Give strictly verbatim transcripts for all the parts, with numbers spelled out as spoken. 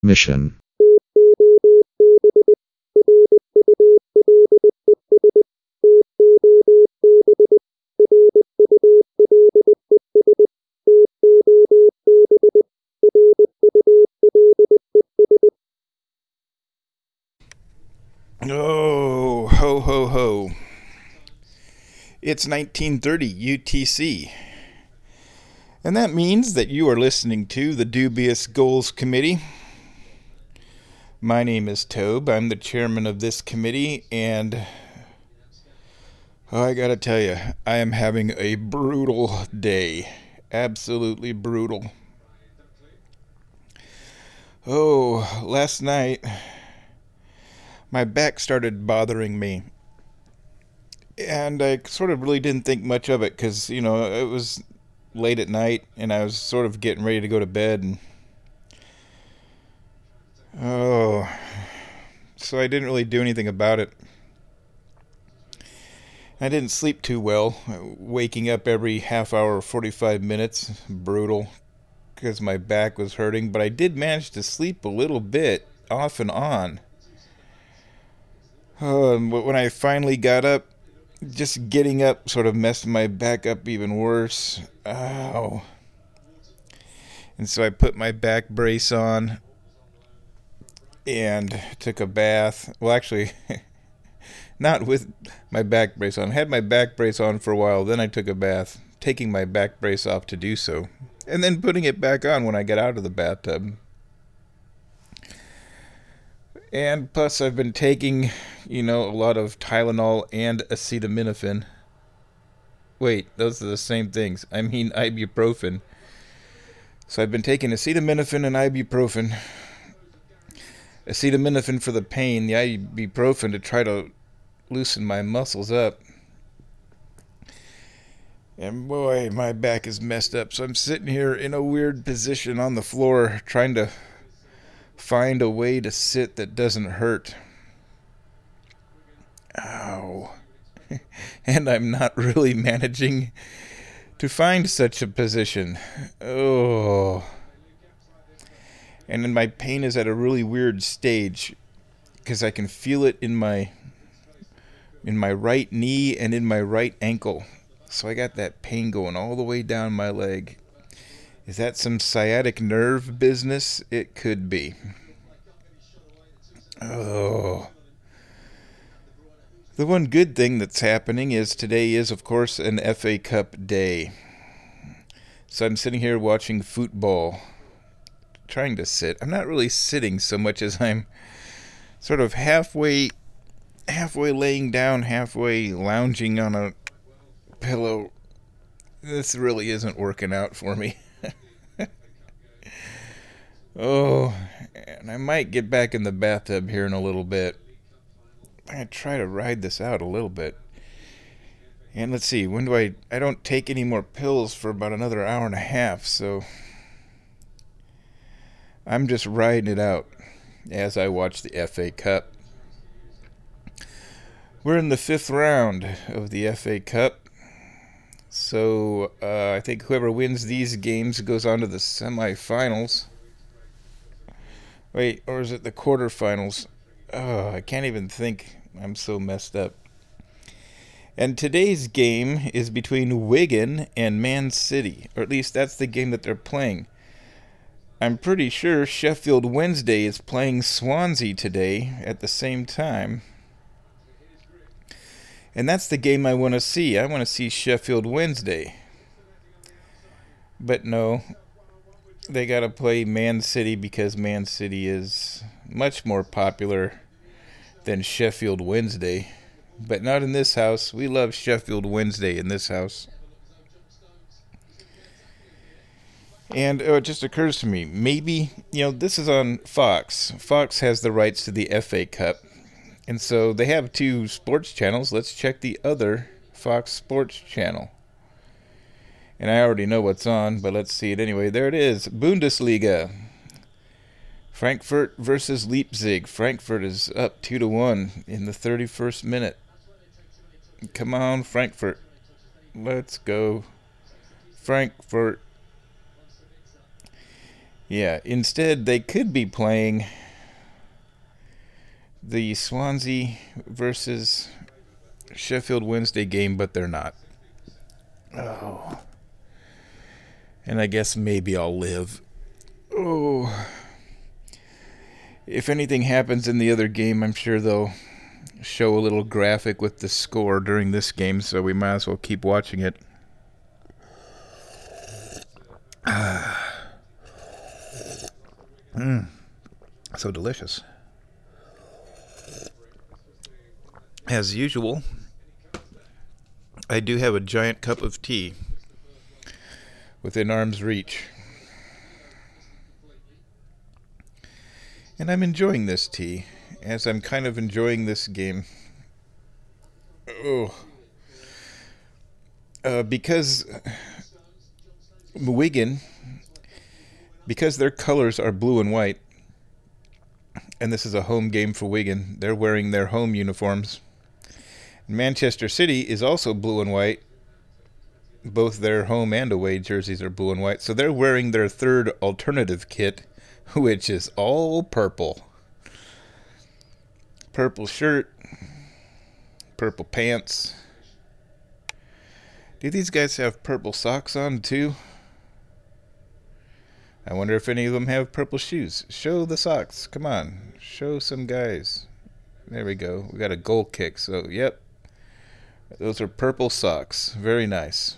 Mission. Oh, ho, ho, ho. It's nineteen thirty U T C. And that means that you are listening to the Dubious Goals Committee. My name is Tobe. I'm the chairman of this committee, and oh, I gotta tell you, I am having a brutal day. Absolutely brutal. Oh, last night, my back started bothering me. And I sort of really didn't think much of it because, you know, it was late at night and I was sort of getting ready to go to bed. And oh, so I didn't really do anything about it. I didn't sleep too well, waking up every half hour or forty-five minutes. Brutal because my back was hurting, but I did manage to sleep a little bit off and on. Oh, and when I finally got up, just getting up sort of messed my back up even worse. Ow. And so I put my back brace on and took a bath. Well, actually, not with my back brace on. I had my back brace on for a while, then I took a bath, taking my back brace off to do so, and then putting it back on when I got out of the bathtub. And plus, I've been taking, you know, a lot of Tylenol and acetaminophen. Wait, those are the same things. I mean ibuprofen. So I've been taking acetaminophen and ibuprofen. Acetaminophen for the pain, the ibuprofen to try to loosen my muscles up. And boy, my back is messed up. So I'm sitting here in a weird position on the floor trying to find a way to sit that doesn't hurt. Ow. And I'm not really managing to find such a position. Oh. And then my pain is at a really weird stage because I can feel it in my in my right knee and in my right ankle. So I got that pain going all the way down my leg. Is that some sciatic nerve business? It could be. Oh. The one good thing that's happening is today is, of course, an F A Cup day. So I'm sitting here watching football, trying to sit. I'm not really sitting so much as I'm sort of halfway halfway laying down, halfway lounging on a pillow. This really isn't working out for me. Oh, and I might get back in the bathtub here in a little bit. I'm going to try to ride this out a little bit. And let's see, when do I... I don't take any more pills for about another hour and a half, so... I'm just riding it out as I watch the F A Cup. We're in the fifth round of the F A Cup. So uh, I think whoever wins these games goes on to the semifinals. Wait, or is it the quarterfinals? Oh, I can't even think. I'm so messed up. And today's game is between Wigan and Man City. Or at least that's the game that they're playing. I'm pretty sure Sheffield Wednesday is playing Swansea today at the same time. And that's the game I want to see. I want to see Sheffield Wednesday. But no, they got to play Man City because Man City is much more popular than Sheffield Wednesday. But not in this house. We love Sheffield Wednesday in this house. And oh, it just occurs to me, maybe, you know, this is on Fox. Fox has the rights to the F A Cup. And so they have two sports channels. Let's check the other Fox Sports channel. And I already know what's on, but let's see it anyway. There it is. Bundesliga. Frankfurt versus Leipzig. Frankfurt is up two to one in the thirty-first minute. Come on, Frankfurt. Let's go. Frankfurt. Yeah, instead they could be playing the Swansea versus Sheffield Wednesday game, but they're not. Oh. And I guess maybe I'll live. Oh. If anything happens in the other game, I'm sure they'll show a little graphic with the score during this game, so we might as well keep watching it. Mmm. So delicious. As usual, I do have a giant cup of tea within arm's reach. And I'm enjoying this tea, as I'm kind of enjoying this game. Oh. Uh, because Wigan, because their colors are blue and white, and this is a home game for Wigan, they're wearing their home uniforms. Manchester City is also blue and white. Both their home and away jerseys are blue and white, so they're wearing their third alternative kit, which is all purple. Purple shirt, purple pants. Do these guys have purple socks on too? I wonder if any of them have purple shoes. Show the socks. Come on. Show some guys. There we go. We got a goal kick. So, yep. Those are purple socks. Very nice.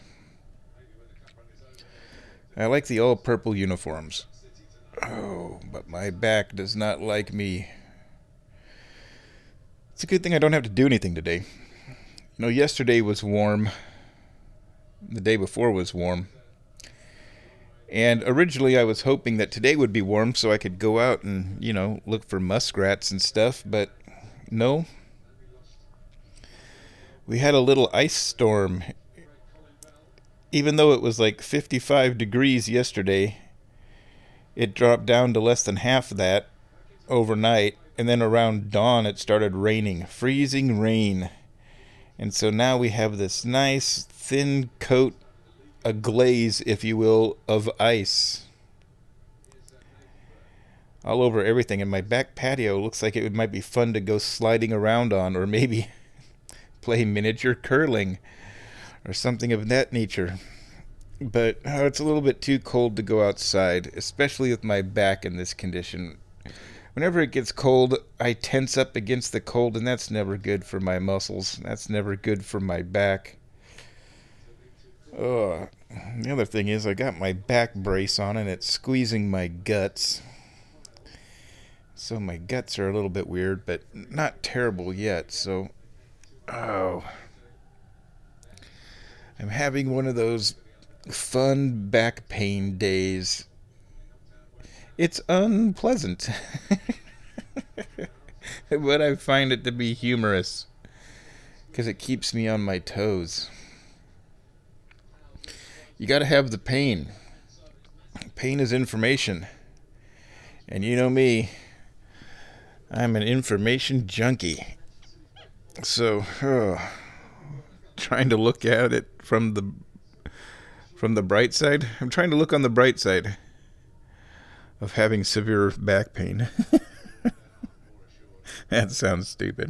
I like the all purple uniforms. Oh, but my back does not like me. It's a good thing I don't have to do anything today. You know, yesterday was warm. The day before was warm. And originally I was hoping that today would be warm so I could go out and, you know, look for muskrats and stuff, but no. We had a little ice storm. Even though it was like fifty-five degrees yesterday, it dropped down to less than half of that overnight, and then around dawn it started raining, freezing rain. And so now we have this nice thin coat, a glaze, if you will, of ice all over everything. And my back patio looks like it might be fun to go sliding around on, or maybe play miniature curling or something of that nature. But oh, it's a little bit too cold to go outside, especially with my back in this condition. Whenever it gets cold, I tense up against the cold, and that's never good for my muscles. That's never good for my back. Oh, the other thing is I got my back brace on, and it's squeezing my guts. So my guts are a little bit weird, but not terrible yet. So, oh, I'm having one of those fun back pain days. It's unpleasant, but I find it to be humorous because it keeps me on my toes. You got to have the pain. Pain is information. And you know me, I'm an information junkie. So, oh, trying to look at it from the from the bright side. I'm trying to look on the bright side of having severe back pain. That sounds stupid.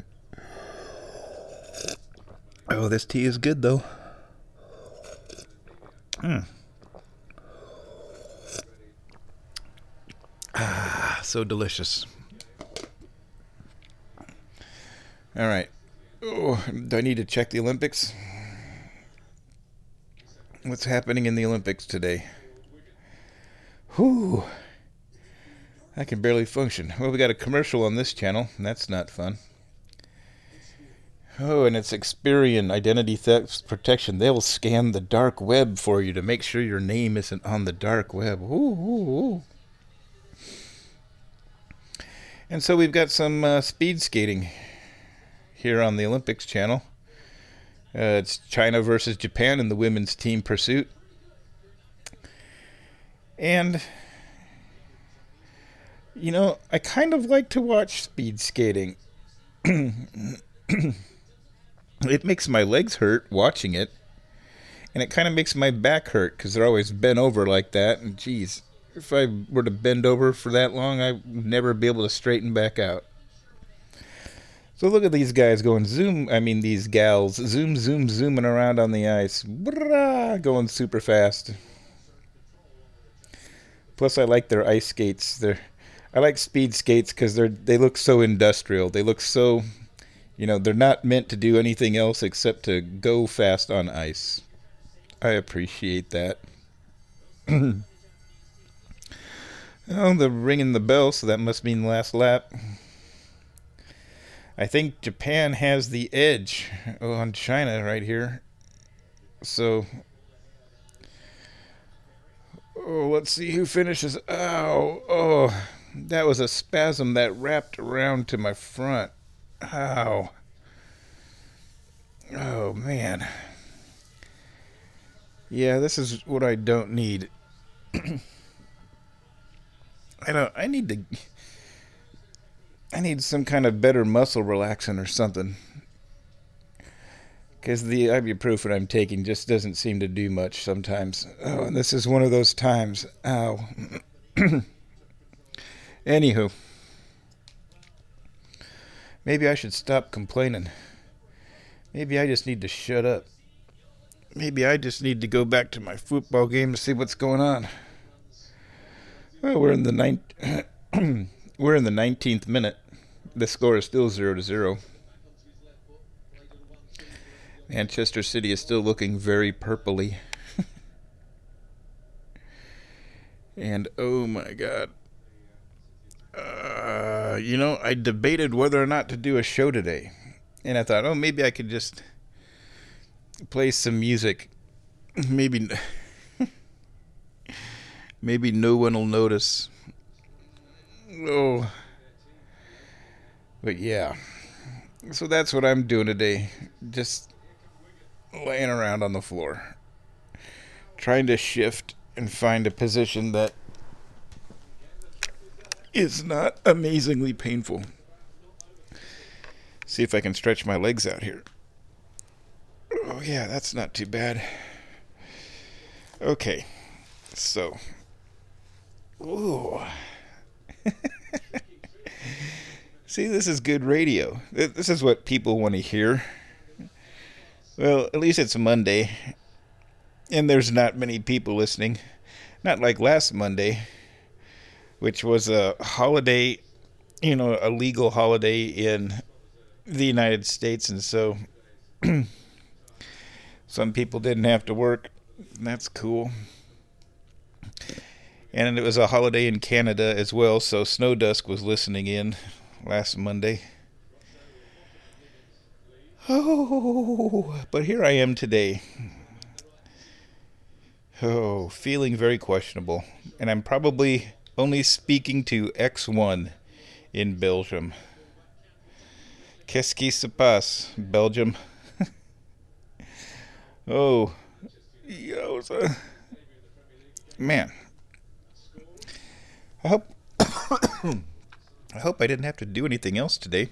Oh, this tea is good though. Mm. Ah, so delicious. All right. Oh, do I need to check the Olympics? What's happening in the Olympics today? Whew. I can barely function. Well, we got a commercial on this channel, and that's not fun. Oh, and it's Experian Identity Theft Protection. They'll scan the dark web for you to make sure your name isn't on the dark web. Ooh, ooh, ooh. And so we've got some uh, speed skating here on the Olympics channel. Uh, it's China versus Japan in the women's team pursuit. And, you know, I kind of like to watch speed skating. It makes my legs hurt watching it. And it kind of makes my back hurt because they're always bent over like that. And geez, If I were to bend over for that long, I would never be able to straighten back out. So look at these guys going zoom, I mean these gals, zoom, zoom, zooming around on the ice. Brrrah, going super fast. Plus I like their ice skates. They're, I like speed skates because they're they look so industrial. They look so, you know, they're not meant to do anything else except to go fast on ice. I appreciate that. Oh, they're ringing the bell, so that must mean last lap. I think Japan has the edge on China right here. So, oh, let's see who finishes. Ow, oh, that was a spasm that wrapped around to my front. Ow. Oh, man. Yeah, this is what I don't need. I don't, I need to... I need some kind of better muscle relaxant or something. Because the ibuprofen I'm taking just doesn't seem to do much sometimes. Oh, and this is one of those times. Ow. Anywho. Maybe I should stop complaining. Maybe I just need to shut up. Maybe I just need to go back to my football game to see what's going on. Well, we're in the ninth... we're in the nineteenth minute. The score is still zero to zero. Manchester City is still looking very purpley. And oh my god. Uh, you know, I debated whether or not to do a show today. And I thought, oh, maybe I could just play some music. Maybe maybe no one will notice. Oh. But yeah. So that's what I'm doing today. Just laying around on the floor. Trying to shift and find a position that is not amazingly painful. See if I can stretch my legs out here. Oh yeah, that's not too bad. Okay. So. Ooh. See, this is good radio. This is what people want to hear. Well, at least it's Monday. And there's not many people listening. Not like last Monday, which was a holiday, you know, a legal holiday in the United States. And so some people didn't have to work. And that's cool. And it was a holiday in Canada as well. So Snow Dusk was listening in last Monday. Oh, but here I am today. Oh, feeling very questionable. And I'm probably only speaking to X one in Belgium. Qu'est-ce qui se passe, Belgium? Oh, yoza. Man. I hope I hope I didn't have to do anything else today.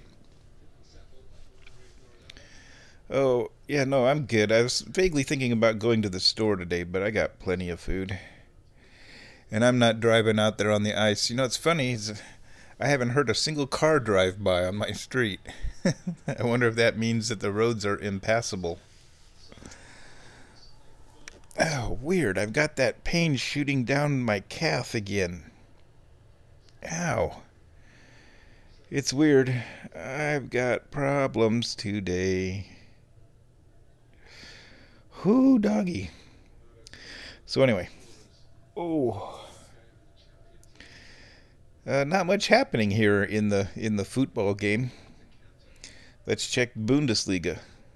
Oh, yeah, no, I'm good. I was vaguely thinking about going to the store today, but I got plenty of food. And I'm not driving out there on the ice. You know, it's funny, is I haven't heard a single car drive by on my street. I wonder if that means that the roads are impassable. Oh, weird. I've got that pain shooting down my calf again. Ow. It's weird. I've got problems today. Whoo, doggy. So anyway. Oh. Uh, not much happening here in the in the football game. Let's check Bundesliga.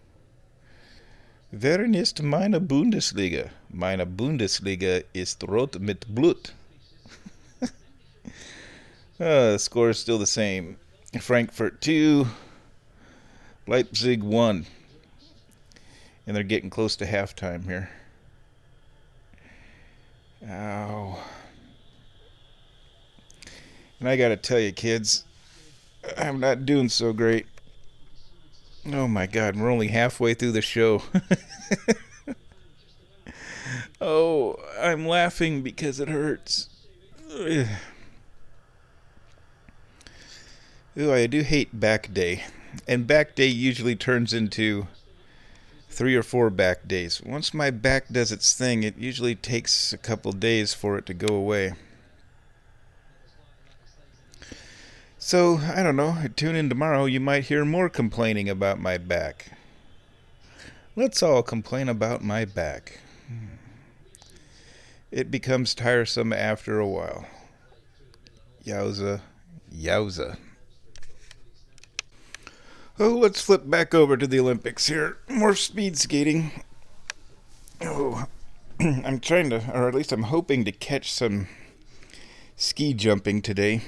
Wer ist meine Bundesliga? Meine Bundesliga ist rot mit Blut. Uh, the score is still the same. Frankfurt two, Leipzig one. And they're getting close to halftime here. Ow. And I gotta tell you, kids, I'm not doing so great. Oh my God, we're only halfway through the show. Oh, I'm laughing because it hurts. Ooh, I do hate back day. And back day usually turns into three or four back days. Once my back does its thing, it usually takes a couple days for it to go away. So, I don't know, tune in tomorrow, you might hear more complaining about my back. Let's all complain about my back. It becomes tiresome after a while. Yowza. Yowza. Oh, let's flip back over to the Olympics here. More speed skating. Oh, I'm trying to, or at least I'm hoping to catch some ski jumping today.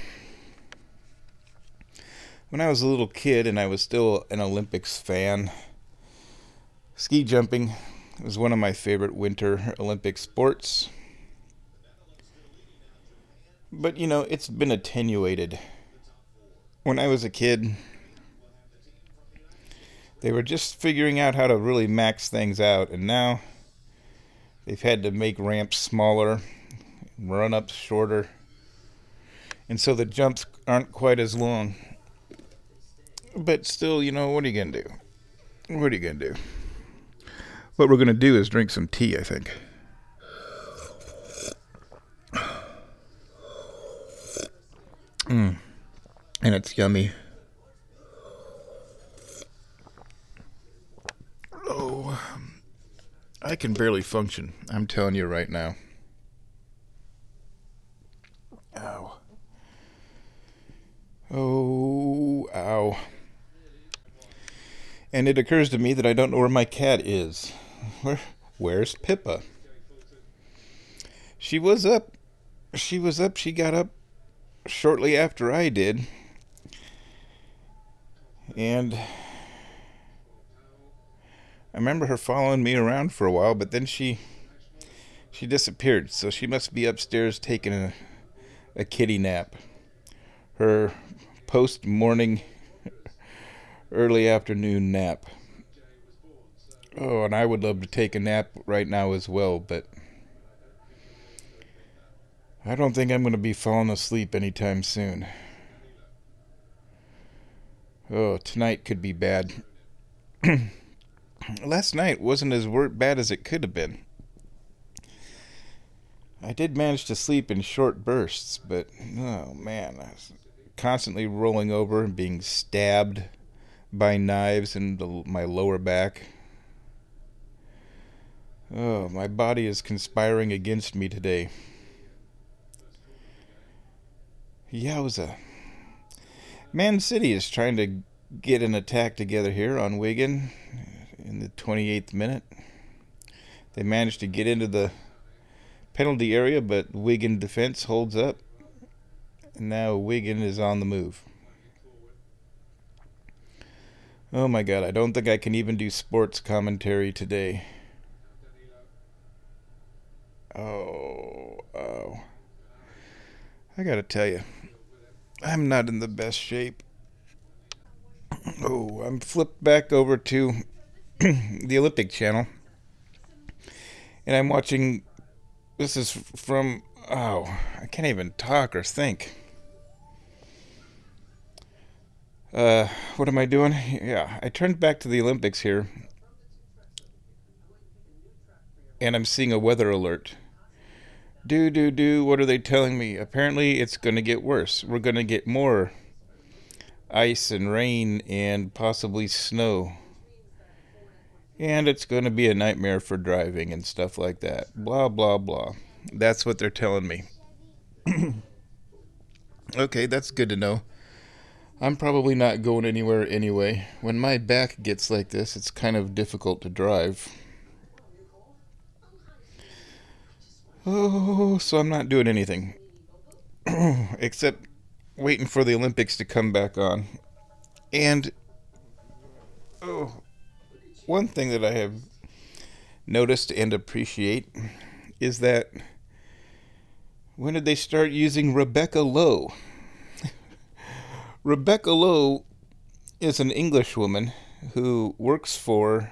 When I was a little kid and I was still an Olympics fan, ski jumping was one of my favorite winter Olympic sports. But, you know, it's been attenuated. When I was a kid, they were just figuring out how to really max things out, and now they've had to make ramps smaller, run ups shorter, and so the jumps aren't quite as long. But still, you know, what are you going to do? What are you going to do? What we're going to do is drink some tea, I think. Mm. And it's yummy. Oh, I can barely function. I'm telling you right now. Ow. Oh, ow. And it occurs to me that I don't know where my cat is. Where, where's Pippa? She was up. She was up. She got up shortly after I did. And I remember her following me around for a while, but then she she disappeared. So she must be upstairs taking a, a kitty nap. Her post-morning, early afternoon nap. Oh, and I would love to take a nap right now as well, but I don't think I'm going to be falling asleep anytime soon. Oh, tonight could be bad. Last night wasn't as bad as it could have been. I did manage to sleep in short bursts, but oh man, I was constantly rolling over and being stabbed by knives in the, my lower back. Oh, my body is conspiring against me today. Yowza. Man City is trying to get an attack together here on Wigan in the twenty-eighth minute. They managed to get into the penalty area, but Wigan defense holds up. And now Wigan is on the move. Oh my god, I don't think I can even do sports commentary today. Oh, oh. I gotta tell you, I'm not in the best shape. Oh, I'm flipped back over to the Olympic channel. And I'm watching, this is from, oh, I can't even talk or think. Uh, what am I doing? Yeah, I turned back to the Olympics here. And I'm seeing a weather alert. Do, do, do, what are they telling me? Apparently it's going to get worse. We're going to get more ice and rain and possibly snow. And it's going to be a nightmare for driving and stuff like that. Blah, blah, blah. That's what they're telling me. Okay, that's good to know. I'm probably not going anywhere anyway. When my back gets like this, it's kind of difficult to drive. Oh, so I'm not doing anything. Except waiting for the Olympics to come back on. And, oh, one thing that I have noticed and appreciate is that when did they start using Rebecca Lowe? Rebecca Lowe is an English woman who works for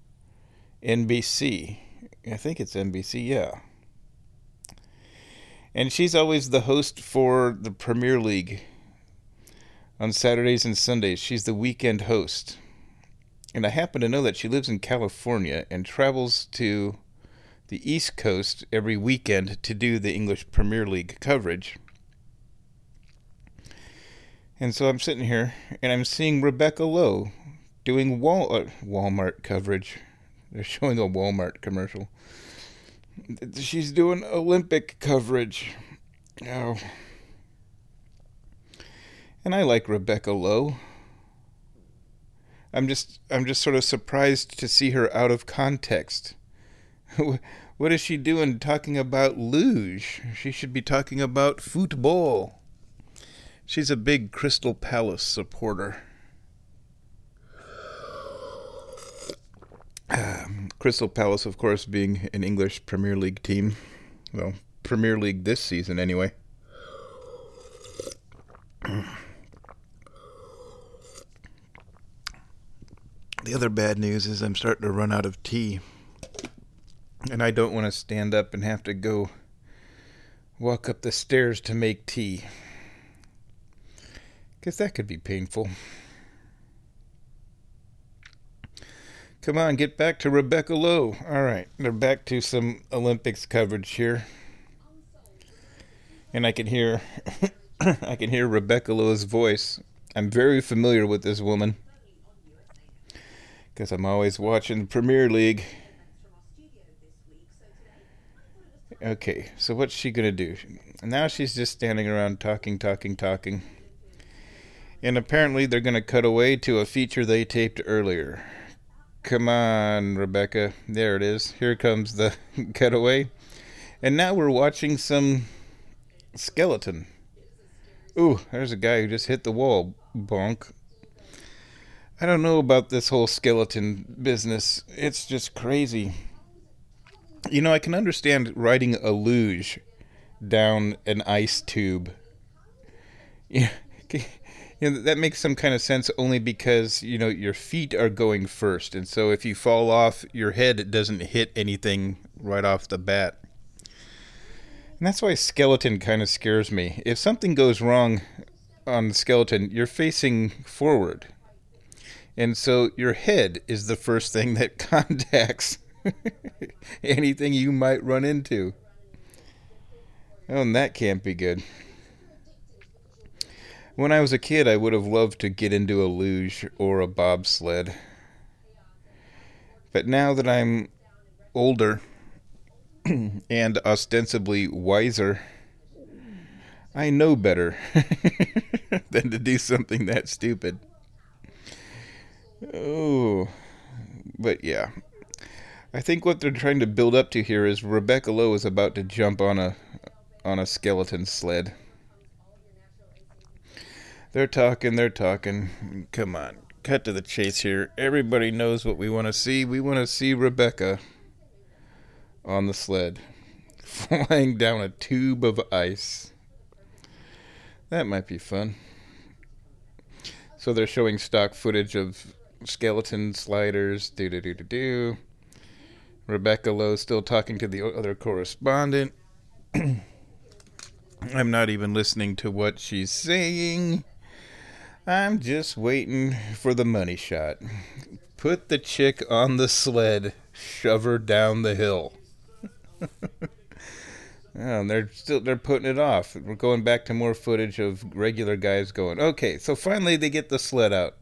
N B C. I think it's N B C, yeah. And she's always the host for the Premier League on Saturdays and Sundays. She's the weekend host. And I happen to know that she lives in California and travels to the East Coast every weekend to do the English Premier League coverage. And so I'm sitting here and I'm seeing Rebecca Lowe doing Wal- uh, Walmart coverage. They're showing a Walmart commercial. She's doing Olympic coverage. Oh. And I like Rebecca Lowe. I'm just I'm just sort of surprised to see her out of context. What is she doing talking about luge? She should be talking about football. She's a big Crystal Palace supporter. Um, Crystal Palace, of course, being an English Premier League team. Well, Premier League this season, anyway. The other bad news is I'm starting to run out of tea. And I don't want to stand up and have to go walk up the stairs to make tea. Because that could be painful. Come on, get back to Rebecca Lowe. All right, they're back to some Olympics coverage here. And I can hear I can hear Rebecca Lowe's voice. I'm very familiar with this woman. Because I'm always watching the Premier League. Okay, so what's she going to do? Now she's just standing around talking, talking, talking. And apparently they're going to cut away to a feature they taped earlier. Come on, Rebecca. There it is. Here comes the cutaway. And now we're watching some skeleton. Ooh, there's a guy who just hit the wall. Bonk. I don't know about this whole skeleton business. It's just crazy. You know, I can understand riding a luge down an ice tube. Yeah, you know, that makes some kind of sense only because, you know, your feet are going first. And so if you fall off, your head doesn't hit anything right off the bat. And that's why skeleton kind of scares me. If something goes wrong on the skeleton, you're facing forward. And so your head is the first thing that contacts anything you might run into. Oh, and that can't be good. When I was a kid, I would have loved to get into a luge or a bobsled. But now that I'm older and ostensibly wiser, I know better than to do something that stupid. Oh, but yeah. I think what they're trying to build up to here is Rebecca Lowe is about to jump on a on a skeleton sled. They're talking, they're talking. Come on, cut to the chase here. Everybody knows what we want to see. We want to see Rebecca on the sled, flying down a tube of ice. That might be fun. So they're showing stock footage of skeleton sliders. Do do do do do. Rebecca Lowe still talking to the other correspondent. I'm not even listening to what she's saying. I'm just waiting for the money shot. Put the chick on the sled. Shove her down the hill. Oh, they're still they're putting it off. We're going back to more footage of regular guys going, okay, so finally they get the sled out.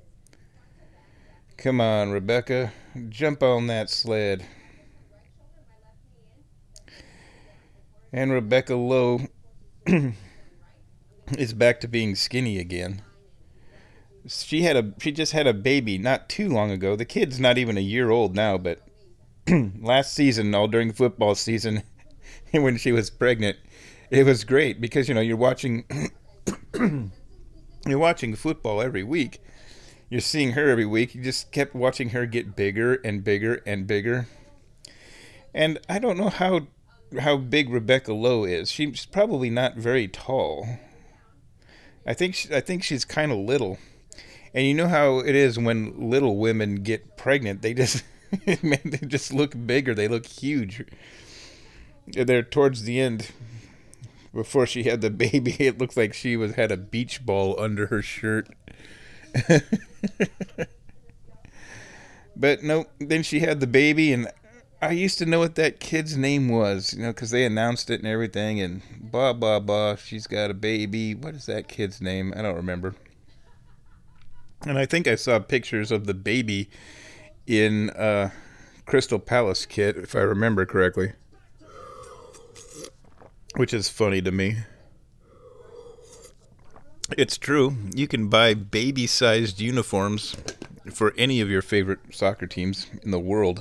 Come on, Rebecca. Jump on that sled. And Rebecca Lowe is back to being skinny again. She had a she just had a baby not too long ago. The kid's not even a year old now, but last season, all during football season, when she was pregnant, it was great because, you know, you're watching you're watching football every week. You're seeing her every week. You just kept watching her get bigger and bigger and bigger. And I don't know how how big Rebecca Lowe is. She's probably not very tall. I think she, I think she's kind of little. And you know how it is when little women get pregnant, they just man, they just look bigger. They look huge. They're towards the end. Before she had the baby, it looked like she was had a beach ball under her shirt. But no, then she had the baby, and I used to know what that kid's name was, you know, because they announced it and everything, and blah, blah, blah. She's got a baby. What is that kid's name? I don't remember. And I think I saw pictures of the baby in uh, Crystal Palace kit, if I remember correctly, which is funny to me. It's true. You can buy baby-sized uniforms for any of your favorite soccer teams in the world.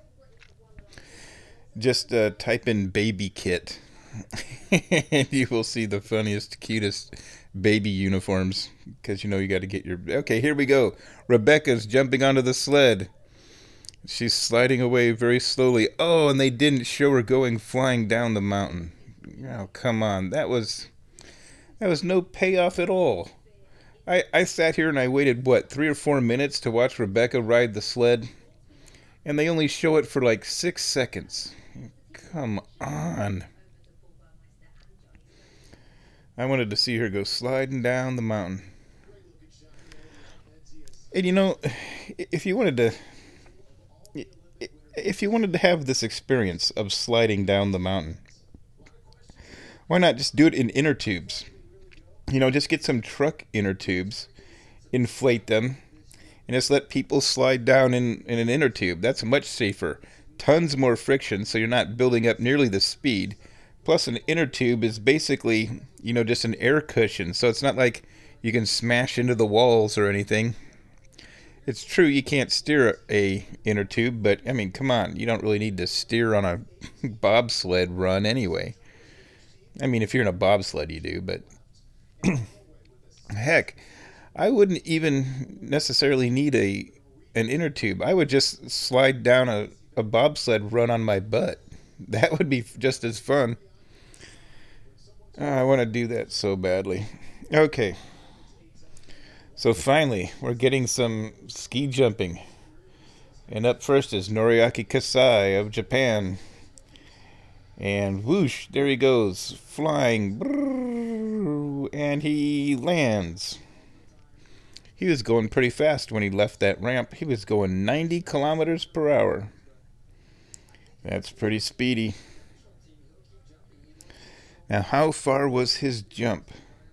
Just uh, type in baby kit, and you will see the funniest, cutest baby uniforms, because you know you got to get your... Okay, here we go. Rebecca's jumping onto the sled. She's sliding away very slowly. Oh, and they didn't show her going flying down the mountain. Oh, come on. That was... That was no payoff at all. I, I sat here and I waited, what, three or four minutes to watch Rebecca ride the sled? And they only show it for like six seconds. Come on. I wanted to see her go sliding down the mountain. And you know, if you wanted to... If you wanted to have this experience of sliding down the mountain, why not just do it in inner tubes? You know, just get some truck inner tubes, inflate them, and just let people slide down in, in an inner tube. That's much safer. Tons more friction, so you're not building up nearly the speed. Plus, an inner tube is basically, you know, just an air cushion, so it's not like you can smash into the walls or anything. It's true you can't steer a inner tube, but, I mean, come on. You don't really need to steer on a bobsled run anyway. I mean, if you're in a bobsled, you do, but... Heck, I wouldn't even necessarily need a an inner tube. I would just slide down a, a bobsled run on my butt. That would be just as fun. Oh, I want to do that so badly. Okay. So finally, we're getting some ski jumping. And up first is Noriaki Kasai of Japan. And whoosh, there he goes, flying. Brrr, and he lands. He was going pretty fast when he left that ramp. He was going ninety kilometers per hour. That's pretty speedy. Now, how far was his jump?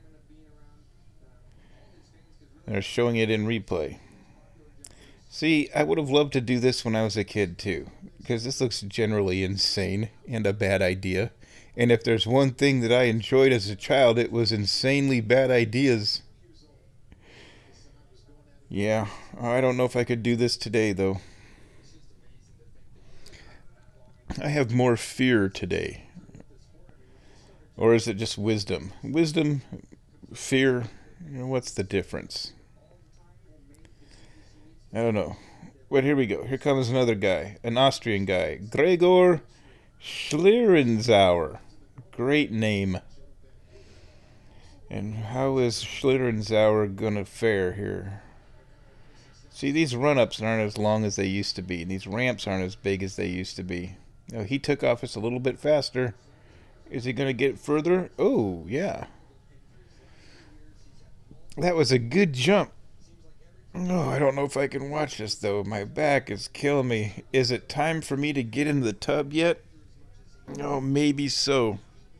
They're showing it in replay. See, I would have loved to do this when I was a kid, too, because this looks generally insane and a bad idea. And if there's one thing that I enjoyed as a child, it was insanely bad ideas. Yeah, I don't know if I could do this today, though. I have more fear today. Or is it just wisdom? Wisdom, fear, you know, what's the difference? I don't know. But here we go. Here comes another guy. An Austrian guy. Gregor Schlierenzauer. Great name. And how is Schlierenzauer going to fare here? See, these run-ups aren't as long as they used to be. And these ramps aren't as big as they used to be. You know, he took off just a little bit faster. Is he going to get further? Oh, yeah. That was a good jump. Oh, I don't know if I can watch this, though. My back is killing me. Is it time for me to get into the tub yet? Oh, maybe so.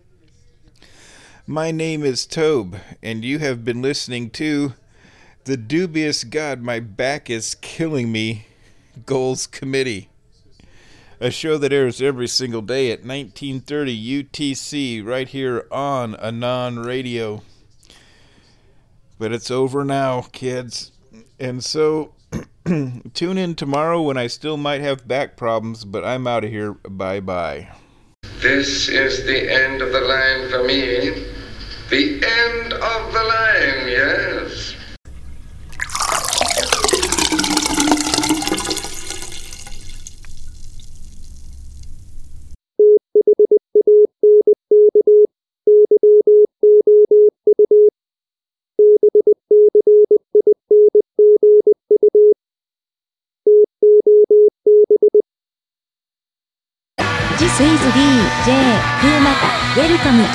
My name is Tobe, and you have been listening to The Dubious God, My Back is Killing Me Goals Committee, a show that airs every single day at nineteen thirty U T C right here on Anon Radio. But it's over now, kids. And so, tune in tomorrow when I still might have back problems, but I'm out of here. Bye-bye. This is the end of the line for me. The end of the line, yes. This is D J Kumata. Welcome